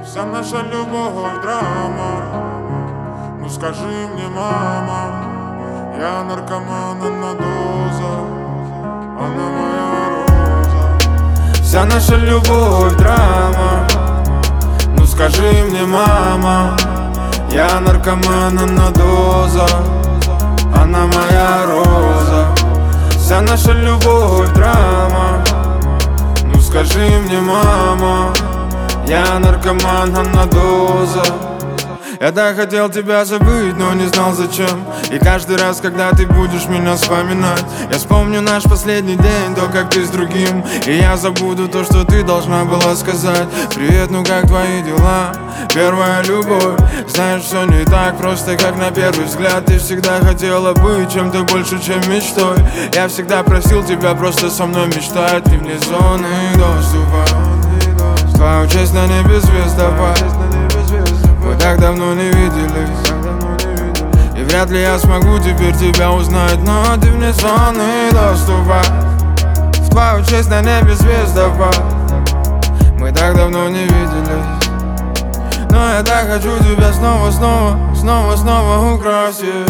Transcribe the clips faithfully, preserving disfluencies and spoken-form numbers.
Вся наша любовь драма. Ну скажи мне, мама, я наркоман, она доза, она моя роза. Вся наша любовь драма. Ну скажи мне, мама, я наркоман, она доза, она моя роза. Вся наша любовь драма. Ну скажи мне, мама, я наркоман, она доза. Я так хотел тебя забыть, но не знал зачем. И каждый раз, когда ты будешь меня вспоминать, я вспомню наш последний день, то, как ты с другим. И я забуду то, что ты должна была сказать. Привет, ну как твои дела? Первая любовь. Знаешь, все не так просто, как на первый взгляд. Ты всегда хотела быть чем-то больше, чем мечтой. Я всегда просил тебя просто со мной мечтать. Ты вне зоны доступа. Твою честь на небе звездопад. Мы так давно не виделись, и вряд ли я смогу теперь тебя узнать. Но ты вне зоны доступа. В твою честь на небе звездопад. Мы так давно не виделись, но я так хочу тебя снова, снова, снова, снова украсить.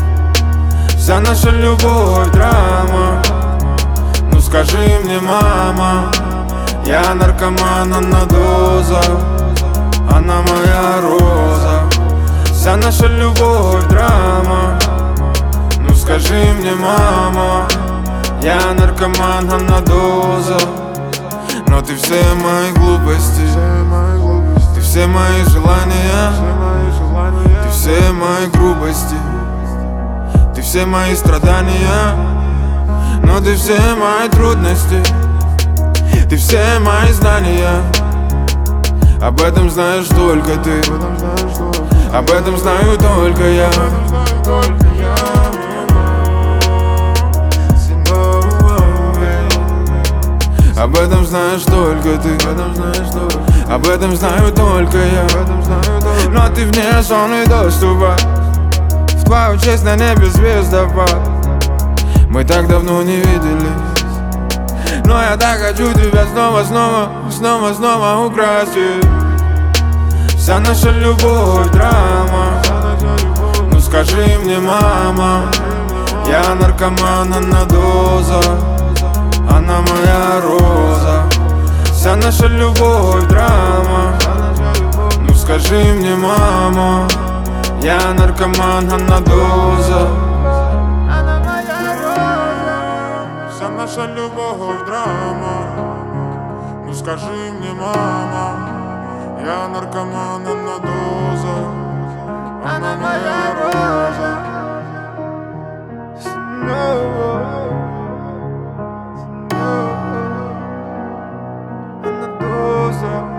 Вся наша любовь драма. Ну скажи мне, мама, я наркоман, она доза, она моя роза. Вся наша любовь драма. Ну скажи мне, мама, я наркоман, она доза. Но ты все мои глупости, ты все мои желания, ты все мои грубости, ты все мои страдания. Но ты все мои трудности, ты все мои знания. Об этом знаешь только ты, об этом знаю только я. Об этом знаешь только ты, об этом знаю только я. Но ты вне зоны доступа. В твою честь на небе звездопад. Мы так давно не виделись, но я так хочу тебя снова, снова, снова, снова украсить. Вся наша любовь драма. Ну скажи мне, мама, я наркоман, она доза, она моя роза. Вся наша любовь драма. Ну скажи мне, мама, я наркоман, она доза. Вся наша любовь драма. Ну скажи мне, мама, я наркоман, она доза, она моя роза. Снова, снова, она доза.